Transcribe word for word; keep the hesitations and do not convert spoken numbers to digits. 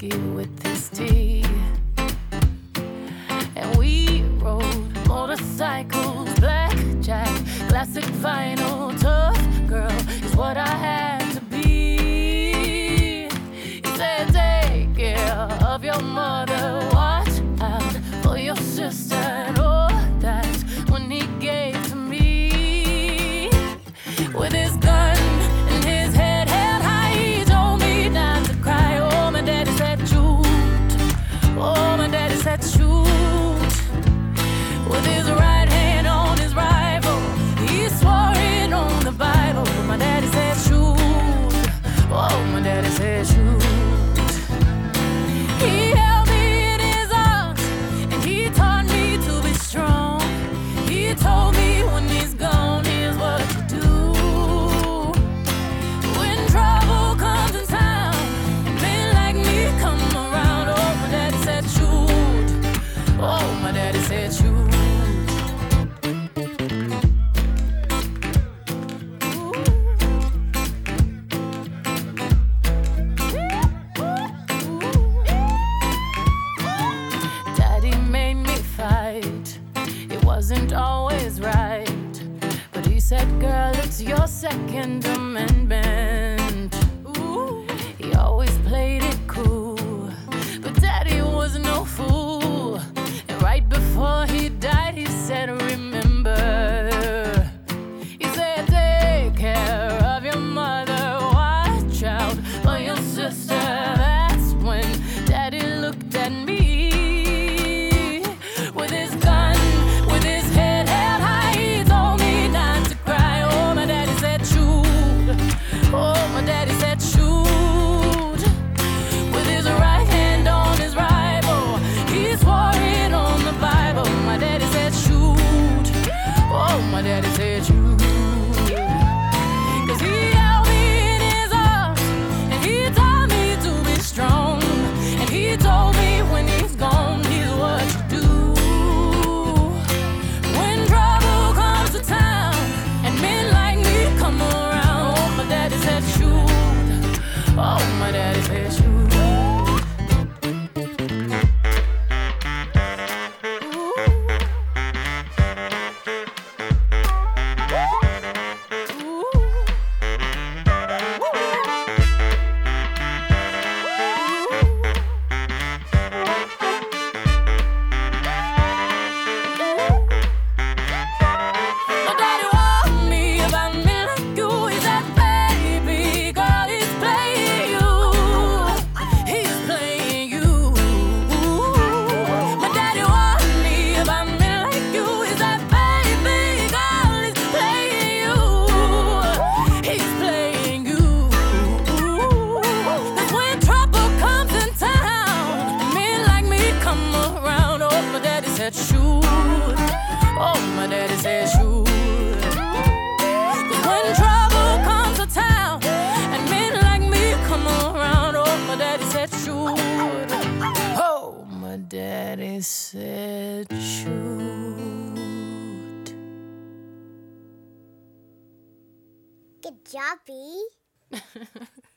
whiskey with his tea. And we rode motorcycles, blackjack, classic vinyl. Tough girl is what I had to be. He said, take care of your mother, watch out for your sister. And all that's when he gave to me. With his gun and his head held high, he told me not to cry. Oh, my daddy said shoot. Oh, my daddy said shoot. With his right hand on his rifle, he swore it on the Bible. My daddy said shoot. Oh, my daddy said shoot. He held me in his arms and he taught me to be strong. He told me when he's gone, here's what to do. When trouble comes in town, men like me come around. Oh, my daddy said shoot. Oh, my daddy said shoot. Daddy made me fight. It wasn't always right, but he said, girl, it's your Second Amendment. Ooh. He always played it cool, but Daddy was no fool. And right before he died, he said, remember. He said, take care of your mother, watch out for your sister. That's when Daddy looked at me. With his gun, with his head held high, he told me not to cry. Oh, my daddy said shoot. Oh, my daddy said shoot. With his right hand on his rifle, he swore it on the Bible. My daddy said shoot. Oh, my daddy said shoot. Cause he held me in his arms and he taught me to be strong. And he told me when he's gone, here's what you do. When trouble comes to town and men like me come around. Oh, my daddy said shoot. Oh, my daddy said shoot. My daddy warned me about men like you. He said, baby girl, he's playing you. He's playing you. My daddy warned me about men like you. He said, baby girl, he's playing you. He's playing you. That's when trouble comes in town and men like me come around. Oh, my daddy said shoot. Oh, my daddy said shoot. 'Cause when trouble comes to town and men like me come around. Oh, my daddy said shoot. Oh, my daddy said shoot. Good job, B.